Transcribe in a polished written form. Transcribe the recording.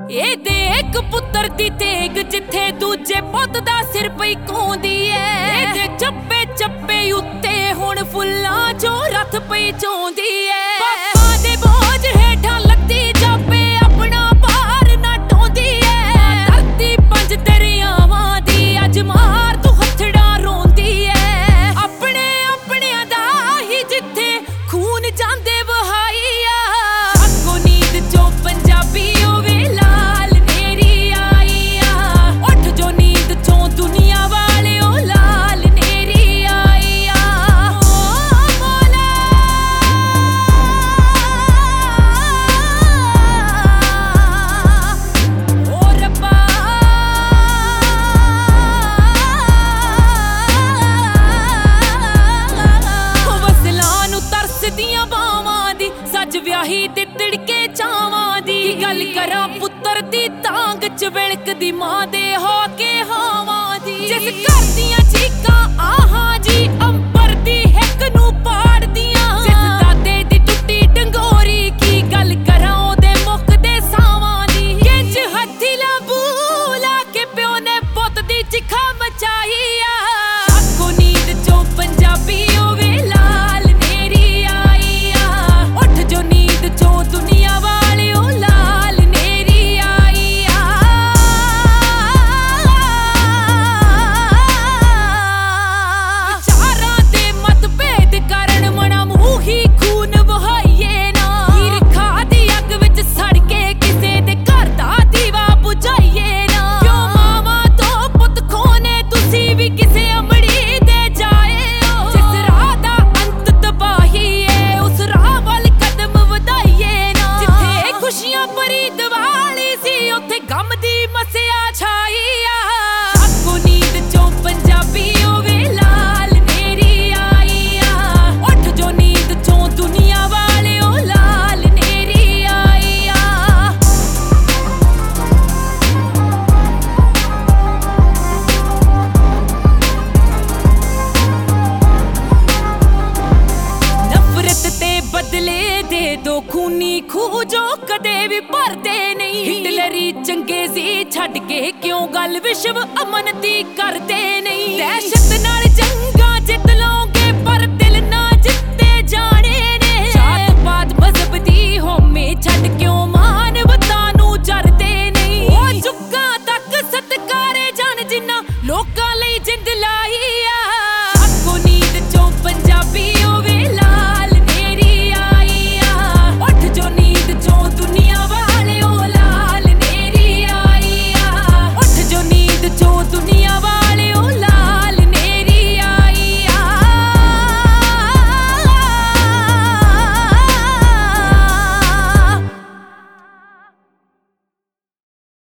ਇਹਦੇ ਇੱਕ ਪੁੱਤਰ ਦੀ ਤੇਗ ਜਿੱਥੇ ਦੂਜੇ ਪੁੱਤ ਦਾ ਸਿਰ ਪਈ ਕੋਂਦੀ ਐ। ਇਹਦੇ ਚੱਪੇ ਚੱਪੇ ਉੱਤੇ ਹੁਣ ਫੁੱਲਾਂ ਚੋਂ ਰੱਥ ਪਈ ਚੋਂਦੀ ਐ। ਪਾਪਾ ਦੇ ਬੋਝ ਹੇਠਾਂ ਲੱਦੀ ਜਾਪੇ ਆਪਣਾ ਭਾਰ ਨਾ ਢੋਂਦੀ ਐ। ਧਰਤੀ ਪੰਜ ਦਰਿਆਵਾਂ ਦੀ ਅੱਜ ਮਾਰ ਤੂੰ ਹੱਥੜਾਂ ਰੋਂਦੀ ਐ। ਆਪਣੇ ਆਪਣਿਆਂ ਦਾ ਹੀ ਜਿੱਥੇ ਖੂਨ ਜਾਂਦੇ ਵਹਾਈ ਆ। ਜਾਗੋ ਨੀਂਦ ਚੋਂ ਪੰਜਾਬੀ ਵਿਆਹੀ ਤੇ ਤਿੜਕੇ ਚਾਵਾਂ ਦੀ ਗੱਲ ਕਰਾਂ ਪੁੱਤਰ ਦੀ ਤਾਂਗ ਚ ਵਿਲਕਦੀ ਮਾਂ ਦੇ ਹੋ ਕੇ ਹਾਵਾਂ ਦੀ। ਜਿਸ ਘਰ ਦੀਆਂ ਚੀਕਾਂ ਆਹਾਂ ਜੀ ਅੰਬਰ ਦੀ ਹਿੱਕ ਨੂੰ ਪਾੜਦੀਆਂ। ਜਿਸ ਦਾਦੇ ਦੀ ਟੁੱਟੀ ਡੰਗੋਰੀ ਕੀ ਗੱਲ ਕਰਾਂ ਉਹਦੇ ਮੁੱਖ ਦੇ ਸਾਵਾਂ ਦੀ। ਕਿੰਜ ਹੱਥੀ ਲਾਬੂ ਲਾ ਕੇ ਪਿਓ ਨੇ ਪੁੱਤ ਦੀ ਚਿਖਾ ਮਚਾਈ ਆ। ਜਾਗੋ ਨੀਂਦ ਚੋਂ ਪੰਜਾਬੀ ਦੋ ਖੂਨੀ ਖੂਹ ਜੋ ਕਦੇ ਵੀ ਭਰਦੇ ਨਹੀਂ। ਹਿਟਲਰੀ ਚੰਗੇ ਸੀ ਛੱਡ ਕੇ ਕਿਉਂ ਗੱਲ ਵਿਸ਼ਵ ਅਮਨ ਦੀ ਕਰਦੇ ਨਹੀਂ। ਦਹਿਸ਼ਤ ਨਾਲ ਜੰਗ